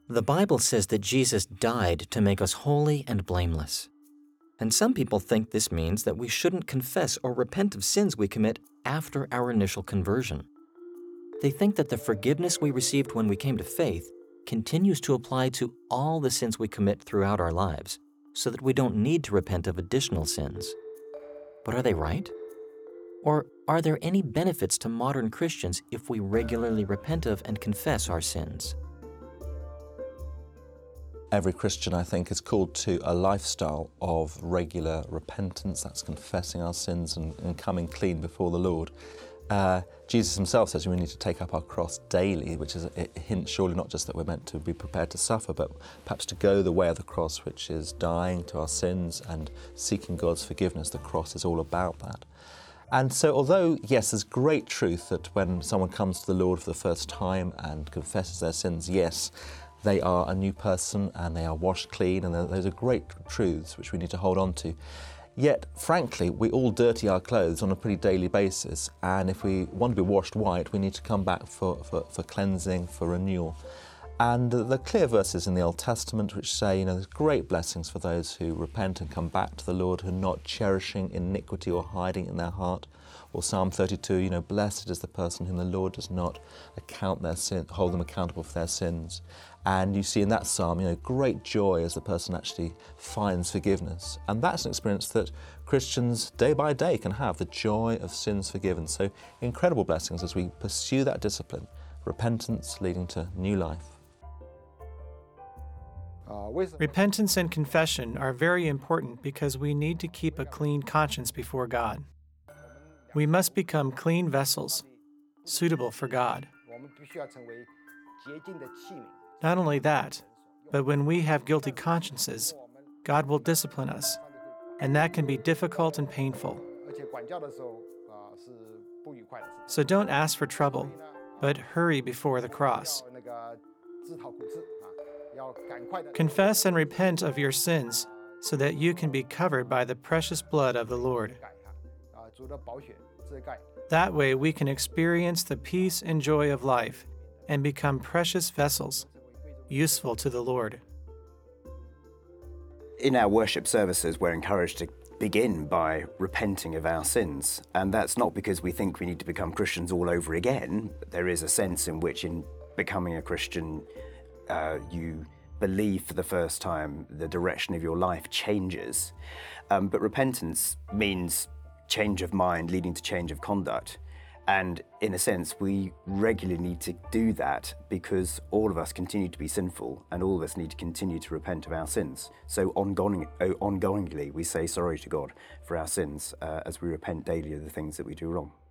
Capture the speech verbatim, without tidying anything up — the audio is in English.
The Bible says that Jesus died to make us holy and blameless. And some people think this means that we shouldn't confess or repent of sins we commit after our initial conversion. They think that the forgiveness we received when we came to faith continues to apply to all the sins we commit throughout our lives, so that we don't need to repent of additional sins. But are they right? Or are there any benefits to modern Christians if we regularly repent of and confess our sins? Every Christian, I think, is called to a lifestyle of regular repentance. That's confessing our sins and, and coming clean before the Lord. Uh, Jesus himself says we need to take up our cross daily, which is a, a hint surely not just that we're meant to be prepared to suffer, but perhaps to go the way of the cross, which is dying to our sins and seeking God's forgiveness. The cross is all about that. And so although, yes, there's great truth that when someone comes to the Lord for the first time and confesses their sins, yes, they are a new person and they are washed clean, and those are great truths which we need to hold on to. Yet, frankly, we all dirty our clothes on a pretty daily basis, and if we want to be washed white, we need to come back for, for, for cleansing, for renewal. And the clear verses in the Old Testament which say, you know, there's great blessings for those who repent and come back to the Lord, who are not cherishing iniquity or hiding in their heart. Or Psalm thirty-two, you know, blessed is the person whom the Lord does not account their sin, hold them accountable for their sins. And you see in that psalm, you know, great joy as the person actually finds forgiveness. And that's an experience that Christians day by day can have, the joy of sins forgiven. So incredible blessings as we pursue that discipline, repentance leading to new life. Repentance and confession are very important because we need to keep a clean conscience before God. We must become clean vessels, suitable for God. Not only that, but when we have guilty consciences, God will discipline us, and that can be difficult and painful. So don't ask for trouble, but hurry before the cross. Confess and repent of your sins so that you can be covered by the precious blood of the Lord. That way we can experience the peace and joy of life and become precious vessels, useful to the Lord. In our worship services, we're encouraged to begin by repenting of our sins. And that's not because we think we need to become Christians all over again. There is a sense in which in becoming a Christian, uh, you believe for the first time, the direction of your life changes. Um, but repentance means change of mind leading to change of conduct. And in a sense, we regularly need to do that because all of us continue to be sinful and all of us need to continue to repent of our sins. So ongoing, oh, ongoingly, we say sorry to God for our sins uh, as we repent daily of the things that we do wrong.